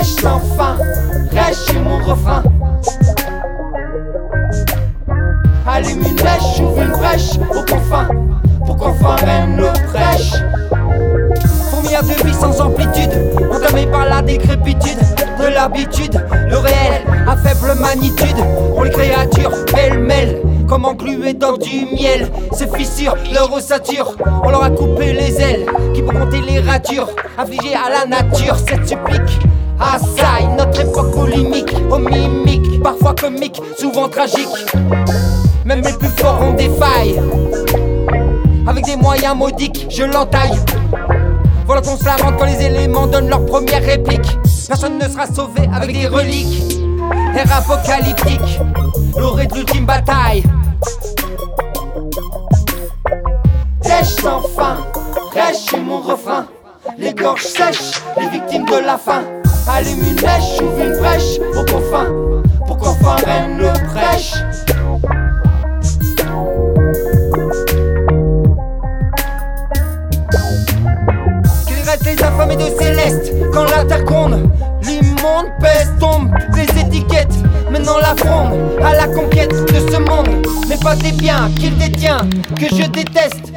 Dèche sans fin, reste chez mon refrain. Allume une mèche, ouvre une brèche aux confins, pour qu'enfin règne le prêche. Fourmillard de vie sans amplitude, entamé par la décrépitude de l'habitude. Le réel à faible magnitude, pour les créatures pêle-mêle, comme engluées dans du miel. Ces fissures, leur ossature, on leur a coupé les ailes, qui pour compter les ratures, infligées à la nature. Cette supplique assaille notre époque polémique, aux mimiques, parfois comiques, souvent tragiques. Même les plus forts ont des failles, avec des moyens modiques, je l'entaille. Voilà qu'on se lamente quand les éléments donnent leur première réplique. Personne ne sera sauvé avec des reliques. Ère apocalyptique, l'orée de l'ultime bataille. Dèche sans fin, reste chez mon refrain. Les gorges sèches, les victimes de la faim. Allume une mèche, ouvre une brèche aux confins, pour qu'enfin règne le prêche. Les infamés de céleste, quand la terre gronde, l'immonde peste tombe, les étiquettes, maintenant la fronde, à la conquête de ce monde, mais pas des biens qu'il détient, que je déteste.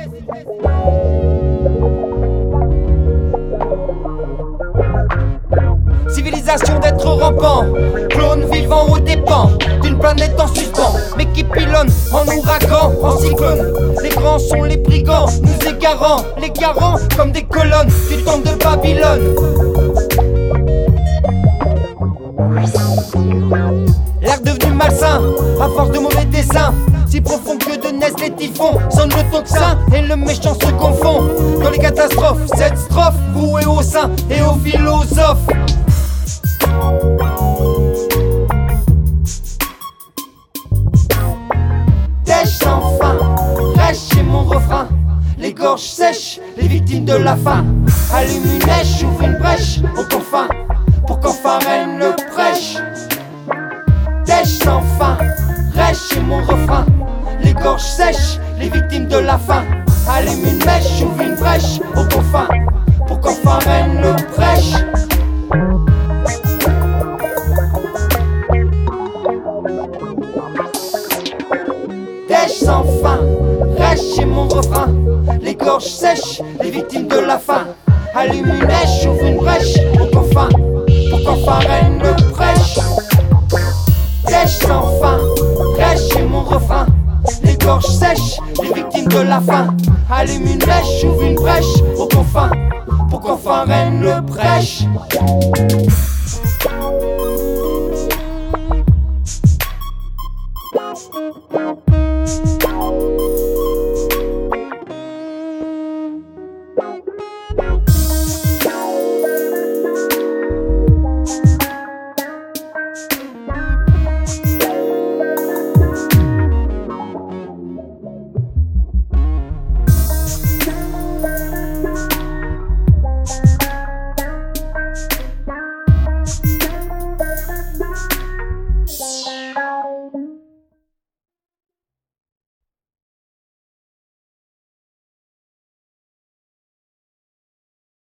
Civilisation d'être rampant, clone vivant aux dépens d'une planète en suspens, mais qui pilonne en ouragan, en cyclone. Les grands sont les brigands, nous égarant, les garants comme des colonnes du temple de Babylone. L'air devenu malsain, à force de mauvais dessins, si profond que de naissent les typhons, sonne le tocsin et le méchant se confond. Dans les catastrophes, cette strophe vouée aux saints et aux philosophes. Dèche sans fin, reste chez mon refrain. Les gorges sèches, les victimes de la faim. Allume une mèche, ouvre une brèche aux confins, pour qu'enfin règne le prêche. Dèche sans fin, reste chez mon refrain. Les gorges sèches, les victimes de la faim. Allume une mèche, ouvre une brèche aux confins, pour qu'enfin règne le prêche. Dèche sans fin, reste chez mon refrain. Les gorges sèches, les victimes de la faim. Allume une mèche, ouvre une brèche aux confins, pour qu'enfin règne le prêche. Dèche sans fin, reste chez mon refrain. Les gorges sèches, les victimes de la faim. Allume une mèche, ouvre une brèche aux confins, pour qu'enfin règne le prêche.